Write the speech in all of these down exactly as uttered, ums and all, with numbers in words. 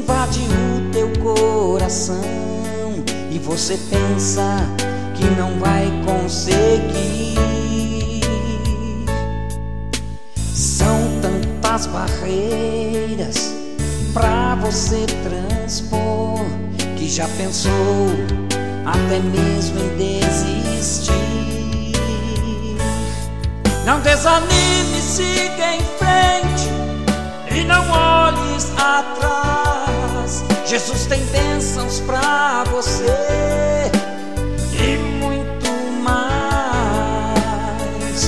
invade o teu coração e você pensa que não vai conseguir. São tantas barreiras pra você transpor que já pensou até mesmo em desistir. Não desanime, siga em frente e não olhes atrás. Jesus tem bênçãos pra você e muito mais.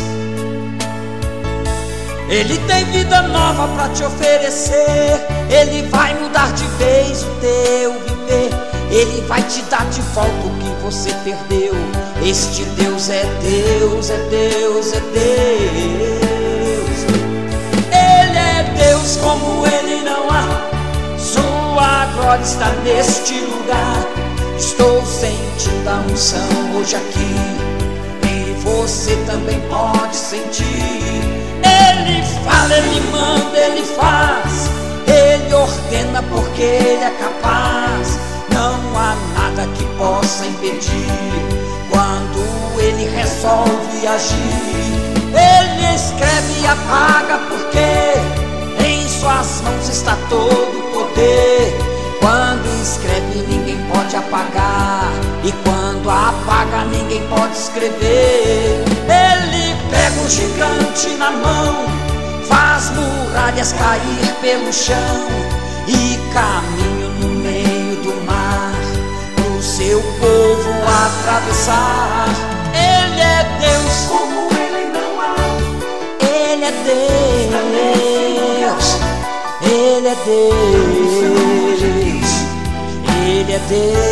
Ele tem vida nova pra te oferecer. Ele vai mudar de vez o teu viver. Ele vai te dar de volta o que você perdeu. Este Deus é Deus, é Deus, é Deus. Ele é Deus, como Ele não há. Sua glória está neste lugar. Estou sentindo a unção hoje aqui e você também pode sentir. Ele fala, Ele manda, Ele faz. Ele ordena porque Ele é capaz. Não há nada que possa impedir quando Ele resolve agir. Ele escreve e apaga porque em suas mãos está todo o poder. Quando escreve ninguém pode apagar e quando apaga ninguém pode escrever. Ele pega o gigante na mão, faz muralhas cair pelo chão e caminho no meio do mar pro seu povo atravessar. Ele é Deus, como Ele não há. Ele é Deus, Ele é Deus, Ele é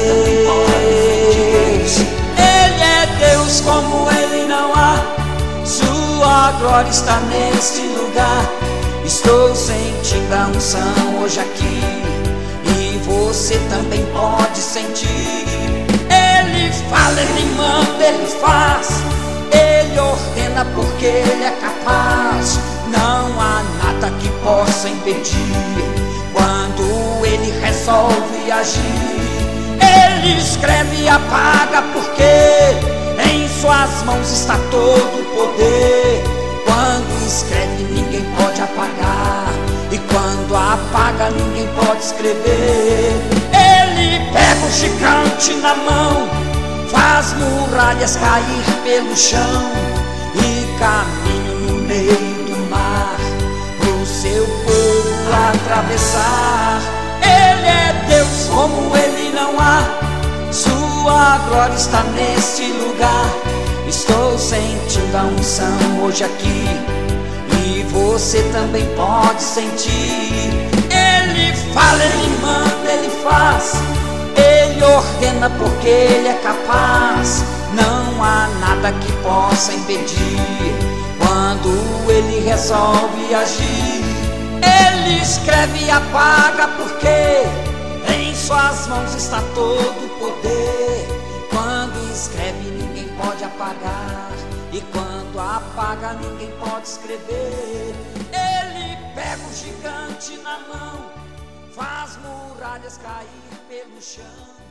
Deus, Ele é Deus, como Ele não há. Sua glória está neste lugar. Estou sentindo a unção hoje aqui e você também pode sentir. Ele fala, Ele manda, Ele faz. Ele ordena porque Ele é capaz. Não há nada que possa impedir quando Ele resolve agir. Ele escreve e apaga porque em suas mãos está todo o poder. Quando escreve ninguém pode apagar e quando apaga ninguém pode escrever. Ele pega o gigante na mão, faz muralhas cair pelo chão e caminho no meio do mar pro seu povo atravessar. Ele é Deus, como Ele não há. Sua glória está neste lugar. Estou sentindo a unção hoje aqui e você também pode sentir. Ele fala, Ele manda, Ele faz. Ele ordena porque Ele é capaz. Não há nada que possa impedir quando Ele resolve agir. Ele escreve e apaga porque em suas mãos está todo o poder. Quando escreve ninguém pode apagar e quando apaga ninguém pode escrever. Ele pega o gigante na mão, faz muralhas cair pelo chão.